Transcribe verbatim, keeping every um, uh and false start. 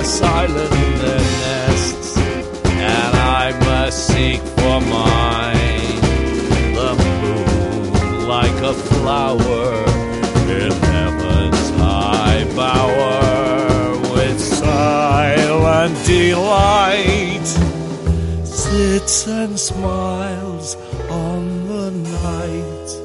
are silent in their nests, and I must seek for mine. The moon, like a flower in heaven's high bower, with silent delight, sits and smiles on the night.